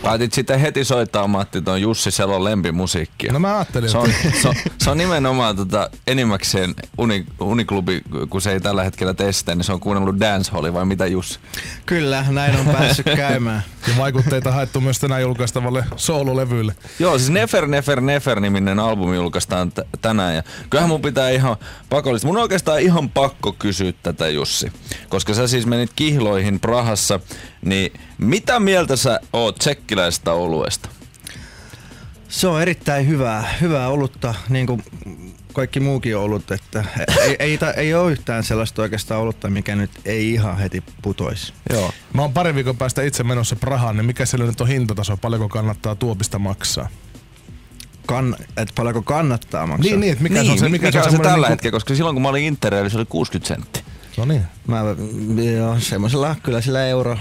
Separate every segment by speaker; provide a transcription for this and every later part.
Speaker 1: Päätit sitten heti soittaa, Matti, ton Jussi Selon lempimusiikkia.
Speaker 2: No mä ajattelin.
Speaker 1: Se on nimenomaan enimmäkseen uniklubi, kun se ei tällä hetkellä tee sitä, niin se on kuunnellut dancehallia vai mitä, Jussi?
Speaker 3: Kyllä, näin on päässyt käymään.
Speaker 2: Ja vaikutteita haettu myös tänään julkaistavalle soololevylle.
Speaker 1: Joo, siis Nefer niminen albumi julkaistaan tänään. Ja kyllähän mun pitää ihan pakollista. Mun on oikeastaan ihan pakko kysyä tätä, Jussi. Koska sä siis menit kihloihin Prahassa, niin mitä mieltä sä oot tsekkiläisestä oluesta?
Speaker 3: Se on erittäin hyvää olutta, niin kuin kaikki muukin olut, että ei ole yhtään sellaista oikeastaan olutta, mikä nyt ei ihan heti putoisi.
Speaker 1: Joo.
Speaker 2: Mä oon pari viikon päästä itse menossa Prahaan, niin mikä siellä nyt on hintataso, paljonko kannattaa tuopista maksaa?
Speaker 3: Että paljonko kannattaa maksaa?
Speaker 2: Niin, että mikä se on se,
Speaker 1: mikä on se tällä hetkellä, koska silloin kun mä olin Interrailissa se oli 60 senttiä.
Speaker 2: No niin.
Speaker 3: Joo, semmoisella kyllä sillä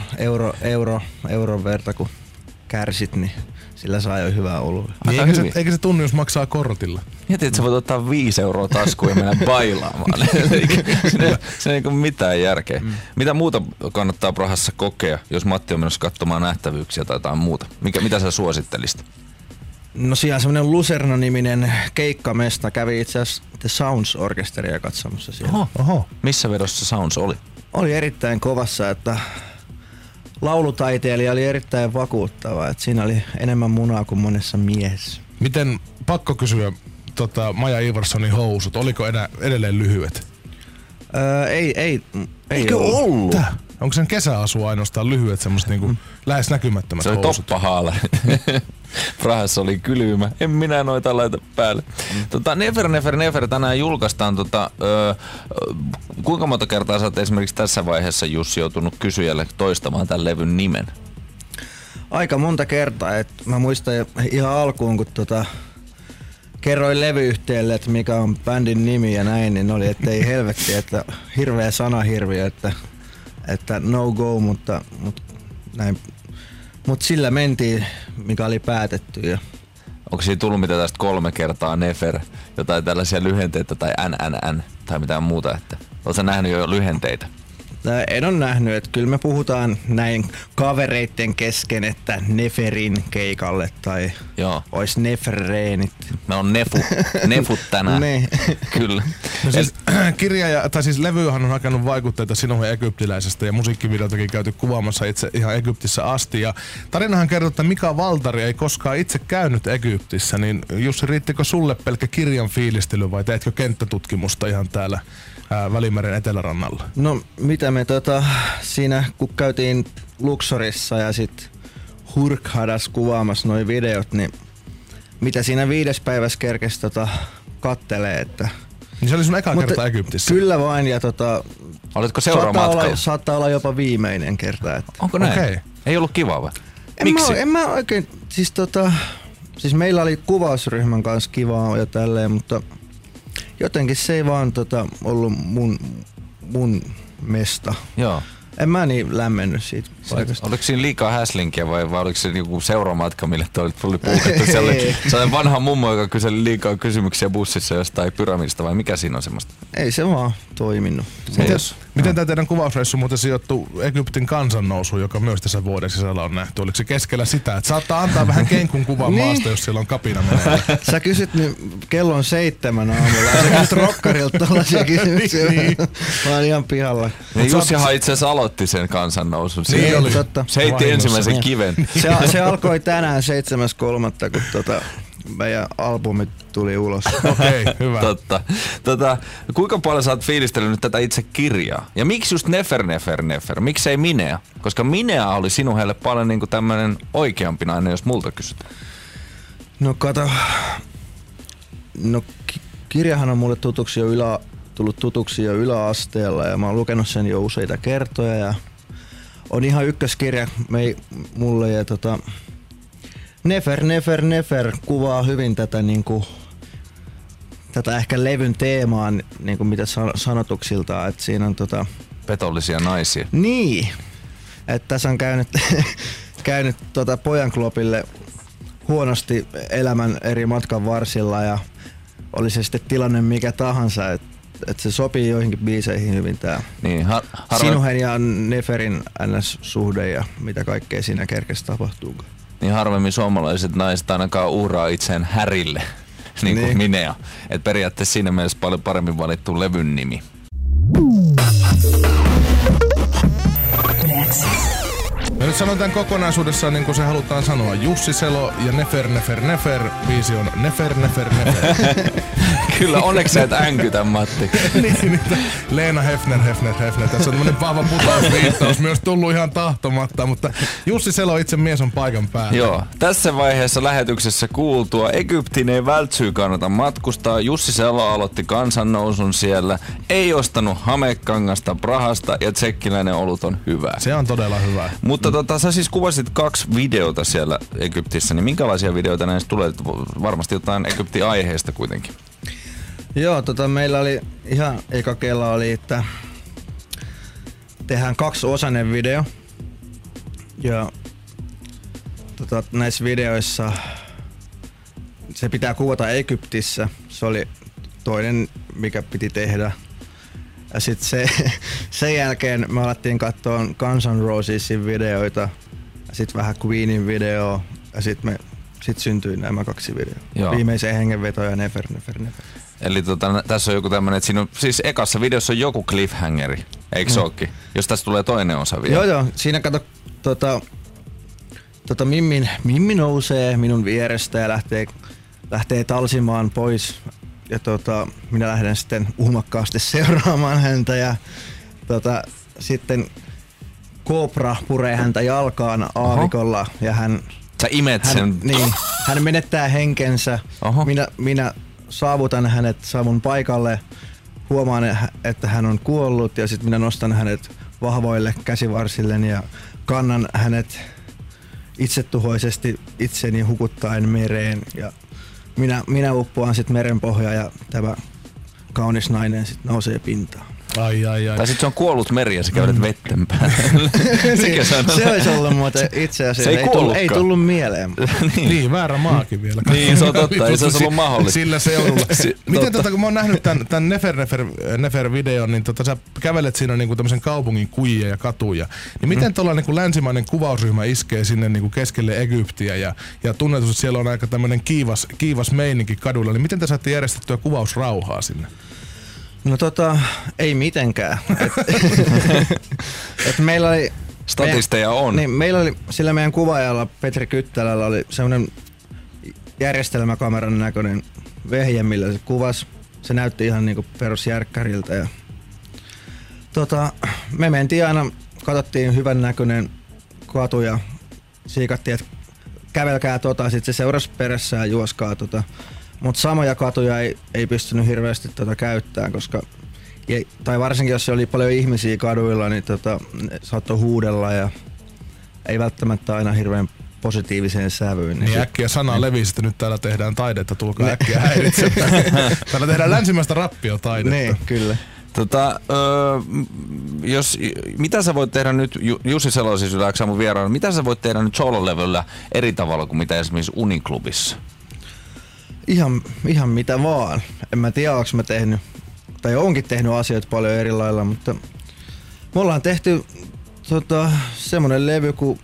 Speaker 3: euron verta kun kärsit, niin sillä saa jo hyvää olua.
Speaker 2: Niin, eikä se tunnu, jos maksaa kortilla.
Speaker 1: Mietin, että sä voit ottaa 5 euroa taskuun ja mennä bailaamaan. Se ei ole mitään järkeä. Mitä muuta kannattaa Prahassa kokea, jos Matti on menossa katsomaan nähtävyyksiä tai jotain muuta? Mitä sä suosittelisit?
Speaker 3: No siellä semmoinen Lucerna-niminen keikkamesta kävi itse asiassa The Sounds-orkesteria katsomassa siellä.
Speaker 2: Oho.
Speaker 1: Missä vedossa Sounds oli?
Speaker 3: Oli erittäin kovassa, että laulutaiteilija oli erittäin vakuuttava, että siinä oli enemmän munaa kuin monessa miehessä.
Speaker 2: Miten, pakko kysyä, Maja Ivarssonin housut, oliko edelleen lyhyet?
Speaker 3: Ei
Speaker 1: Eikö ollut?
Speaker 2: Tää? Onko sen kesäasu ainoastaan lyhyet, semmoset niinku lähes näkymättömät housut?
Speaker 1: Se oli toppahaale. Prahassa oli kylmä. En minä noita laita päälle. Nefer tänään julkaistaan. Kuinka monta kertaa sä oot esimerkiksi tässä vaiheessa, Jussi, joutunut kysyjälle toistamaan tämän levyn nimen?
Speaker 3: Aika monta kertaa. Mä muistan ihan alkuun, kun kerroin levyyhtiölle, että mikä on bändin nimi ja näin, niin oli, että ei helvetti, että hirveä sanahirviö, että no go, mutta näin. Mut sillä mentiin, mikä oli päätetty. Ja
Speaker 1: onko siinä tullut mitä tästä 3 kertaa Nefer, jotain tällaisia lyhenteitä tai NNN tai mitään muuta? Oletko sä nähnyt jo lyhenteitä?
Speaker 3: En ole nähnyt, että kyllä me puhutaan näin kavereitten kesken, että Neferin keikalle tai ois Neferreenit.
Speaker 1: Me on nefut tänään.
Speaker 3: Ne.
Speaker 1: Kyllä.
Speaker 2: No siis, siis levyhän on hakenut vaikutteita sinuun egyptiläisestä ja musiikkivideotakin käyty kuvaamassa itse ihan Egyptissä asti. Ja tarinahan kertoo, että Mika Valtari ei koskaan itse käynyt Egyptissä, niin Jussi, riittikö sulle pelkkä kirjan fiilistely vai teetkö kenttätutkimusta ihan täällä Välimeren etelärannalla?
Speaker 3: No mitä me siinä kun käytiin Luxorissa ja sit Hurghadas kuvaamassa noi videot, niin mitä siinä 5. päivässä kerkesi kattelee, että
Speaker 2: niin se oli sun eka kerta Egyptissä?
Speaker 3: Kyllä vain ja
Speaker 1: oletko seuraamatkalla?
Speaker 3: Saattaa olla jopa viimeinen kerta. Että
Speaker 1: onko näin? Okay. Ei ollut kivaa vai? Miksi?
Speaker 3: En mä oikein, siis meillä oli kuvausryhmän kanssa kivaa ja tälleen, mutta jotenkin se ei vaan ollut mun mesta.
Speaker 1: Joo.
Speaker 3: En mä niin lämmennyt siitä paikasta.
Speaker 1: Oliko siinä liikaa häslinkiä vai oliko se joku seuramatka, mille tuli puukattu sellainen vanha mummo, joka kyseli liikaa kysymyksiä bussissa jostain pyramidista vai mikä siinä on semmoista?
Speaker 3: Ei se vaan toiminut.
Speaker 2: Miten tämä teidän kuvausreissu muuten sijoittuu Egyptin kansannousuun, joka myös tässä vuoden sisällä on nähty? Oliko se keskellä sitä, että saattaa antaa vähän kenkun kuvan maasta, jos siellä on kapina menee?
Speaker 3: Sä kysyt nyt kello on 7 aamulla. Sä kysyt rokkarilta tällaisia kysymyksiä. Mä oon ihan pihalla.
Speaker 1: Jussihan itse asiassa aloitti sen kansannousun.
Speaker 2: Niin oli.
Speaker 1: Se heitti ensimmäisen kiven.
Speaker 3: Se alkoi tänään 7.3. kun meidän albumit tuli ulos.
Speaker 2: Okei, hyvä.
Speaker 1: Totta. Kuinka paljon sä oot fiilistellyt nyt tätä itse kirjaa? Ja miksi just Nefer? Miksi ei Minea? Koska Minea oli sinuhelle paljon niinku tämmönen oikeampi nainen, jos multa kysytään.
Speaker 3: No kato. No kirjahan on mulle tullut tutuksi jo yläasteella ja mä oon lukenut sen jo useita kertoja ja on ihan ykköskirja mulle ja Nefer kuvaa hyvin tätä niinku tätä ehkä levyn teemaa niinku mitä sanotuksiltaan, että siinä on
Speaker 1: petollisia naisia.
Speaker 3: Niin. Että tässä on käynyt pojanklopille huonosti elämän eri matkan varsilla ja oli se sitten tilanne mikä tahansa, että se sopii joihinkin biiseihin hyvin tää Sinuhen ja Neferin NS-suhde ja mitä kaikkea siinä kerkesi tapahtuu.
Speaker 1: niin harvemmin suomalaiset naiset ainakaan uhraa itseään Härille, niin kuin Minea. Et periaatteessa siinä mielessä paljon paremmin valittu levyn nimi.
Speaker 2: Mä nyt sanon tämän kokonaisuudessaan niin kuin se halutaan sanoa. Jussi Selo ja Nefer. Biisi on Nefer.
Speaker 1: Kyllä, onneksi sä et änkytä, Matti.
Speaker 2: niin, Leena Hefner. Tässä on tämmönen vahva putausviittaus myös tullut ihan tahtomatta, mutta Jussi Selo itse mies on paikan päällä.
Speaker 1: Joo, tässä vaiheessa lähetyksessä kuultua Egyptiin ei vältsyy kannata matkustaa. Jussi Selo aloitti kansannousun siellä, ei ostanut hamekangasta Prahasta ja tsekkiläinen olut on hyvä.
Speaker 2: Se on todella hyvä.
Speaker 1: Mutta sä siis kuvasit 2 videota siellä Egyptissä, niin minkälaisia videoita näistä tulee? Varmasti jotain Egypti-aiheesta kuitenkin.
Speaker 3: Joo, meillä oli ihan eka kela oli, että tehdään 2-osainen video. Ja näissä videoissa se pitää kuvata Egyptissä. Se oli toinen, mikä piti tehdä. Ja sitten sen jälkeen me alettiin katsoa Guns N' Rosesin videoita ja sitten vähän Queenin videoa ja sitten syntyi nämä 2 videoa. Joo. Viimeiseen hengenveto ja Nefer.
Speaker 1: Eli tässä on joku tämmönen, että siinä on, siis ekassa videossa on joku cliffhangeri, eikö se ookin? Jos tässä tulee toinen osa vielä.
Speaker 3: Joo, siinä kato Mimmi nousee minun vierestä ja lähtee talsimaan pois. Ja minä lähden sitten uhmakkaasti seuraamaan häntä ja sitten Cobra puree häntä jalkaan aavikolla ja
Speaker 1: Sä imet sen.
Speaker 3: Hän menettää henkensä. Minä saavutan hänet saavun paikalle, huomaan, että hän on kuollut ja sitten minä nostan hänet vahvoille käsivarsilleni ja kannan hänet itsetuhoisesti itseni hukuttaen mereen ja minä uppoan sitten merenpohjaan ja tämä kaunis nainen sitten nousee pintaan.
Speaker 2: Ai.
Speaker 1: Tai sit se on kuollut meri ja sä kävelet vetten päälle.
Speaker 3: Se olisi ollut muuten itse asiassa. Ei tullut mieleen.
Speaker 2: niin, väärä maakin vielä.
Speaker 1: niin, se on totta. Ei se olisi ollut mahdollista.
Speaker 2: Sillä seudulla. Miten kun mä oon nähnyt tän Nefer-videon, niin sä kävelet siinä niinku tämmösen kaupungin kujia ja katuja. Niin miten tuolla niinku länsimainen kuvausryhmä iskee sinne niinku keskelle Egyptiä ja tunnetus, että siellä on aika tämmönen kiivas meininki kadulla. Niin miten te saatte järjestettyä kuvausrauhaa sinne?
Speaker 3: No ei mitenkään. Et meillä oli...
Speaker 1: Statisteja on.
Speaker 3: Niin, meillä oli sillä meidän kuvaajalla Petri Kyttälällä oli semmoinen järjestelmäkameran näköinen vehje, millä se kuvasi. Se näytti ihan niinku perusjärkkäriltä. Ja me mentiin aina, katsottiin hyvän näköinen katu ja siikattiin, että kävelkää sit se seurasi perässä ja juoskaa Mutta samoja katuja ei pystynyt hirveästi käyttämään, koska tai varsinkin jos oli paljon ihmisiä kaduilla, niin saattoi huudella ja ei välttämättä aina hirveän positiiviseen sävyyn.
Speaker 2: Niin äkkiä sana levisi, että nyt täällä tehdään taidetta, tulkaa äkkiä häiritsemään. Täällä tehdään länsimäistä rappiotaidetta.
Speaker 3: Niin, kyllä.
Speaker 1: Mitä sä voit tehdä nyt, Jussi Selo siis yläksä mun vieraana, mitä sä voit tehdä nyt solo-levyllä eri tavalla kuin mitä esimerkiksi Uniklubissa?
Speaker 3: Ihan mitä vaan. En mä tiedä, onko mä tehnyt, tai onkin tehnyt asioita paljon eri lailla, mutta me ollaan tehty semmonen levy, kun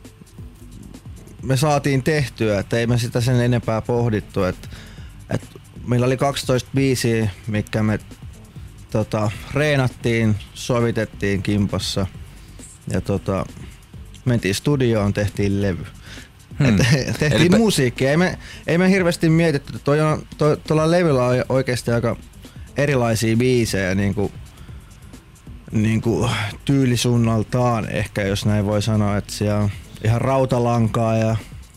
Speaker 3: me saatiin tehtyä, että ei me sitä sen enempää pohdittu. Et meillä oli 12 biisiä, mitkä me reenattiin, sovitettiin kimpassa ja mentiin studioon, tehtiin levy. Tehtiin musiikkia. Ei me hirveästi mietitty. Tuolla levyllä on oikeasti aika erilaisia biisejä niinku tyylisuunnaltaan ehkä, jos näin voi sanoa. Että siellä on ihan rautalankaa ja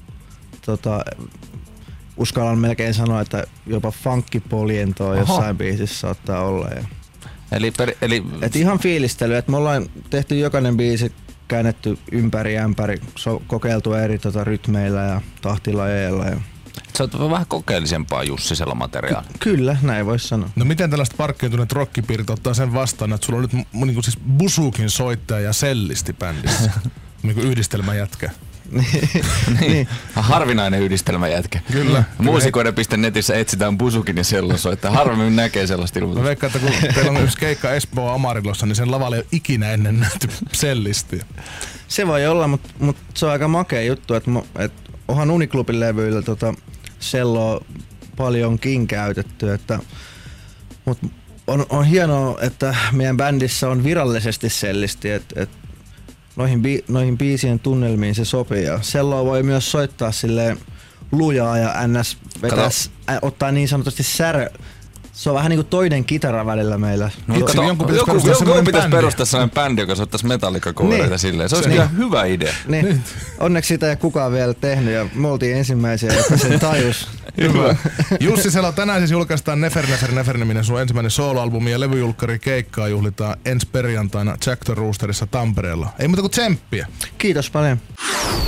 Speaker 3: uskallan melkein sanoa, että jopa funkkipolientoa jossain biisissä saattaa olla. Et ihan fiilistely. Et me ollaan tehty jokainen biisi, käännetty ympäri ämpäri, kokeiltu eri rytmeillä ja tahtilajeilla.
Speaker 1: Sä oot vähän kokeellisempaa Jussi Selo materiaalia.
Speaker 3: Kyllä, näin voisi sanoa.
Speaker 2: No miten tällaiset parkkiintuneet rockipiirit ottaa sen vastaan, että sulla on nyt niinku siis buzukin soittaja ja sellisti bändissä? Niinku yhdistelmäjätkä.
Speaker 3: niin.
Speaker 1: Harvinainen yhdistelmäjätkä.
Speaker 2: Kyllä.
Speaker 1: Muusikoiden.netissä etsitään buzukin ja sellosoittaja. Harvemmin näkee sellaista ilmoitusta.
Speaker 2: Mä veikkaan, että kun teillä on yksi keikka Espoo Amarillossa, niin sen lavalle ei ole ikinä ennen nähty sellistiä.
Speaker 3: Se voi olla, mutta se on aika makea juttu, että onhan Uniklubin levyillä selloa paljonkin käytetty, mutta on hienoa, että meidän bändissä on virallisesti sellisti, että noihin biisien tunnelmiin se sopii. Ja selloa voi myös soittaa silleen lujaa ja ns. Ottaa niin sanotusti se on vähän niinku toinen kitara välillä meillä.
Speaker 1: Joku pitäisi perustaa sellainen bändi, joka soittaisi Metallica-covereita silleen. Se olisi kyllä hyvä idea.
Speaker 3: Niin. Onneksi sitä ei kukaan vielä tehnyt ja me oltiin ensimmäisiä, jotka sen tajus.
Speaker 2: Hyvä. Jussi Selo, tänään siis julkaistaan Nefer-niminen sun ensimmäinen soloalbumi ja levyjulkkari keikkaa juhlitaan ensi perjantaina Jack the Roosterissa Tampereella. Ei muuta kuin tsemppiä.
Speaker 3: Kiitos paljon.